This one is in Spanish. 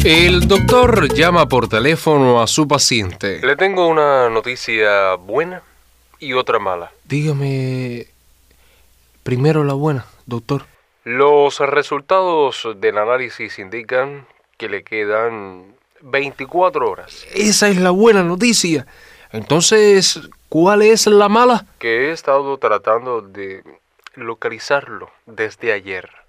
El doctor llama por teléfono a su paciente. Le tengo una noticia buena y otra mala. Dígame primero la buena, doctor. Los resultados del análisis indican que le quedan 24 horas. Esa es la buena noticia. Entonces, ¿cuál es la mala? Que he estado tratando de localizarlo desde ayer.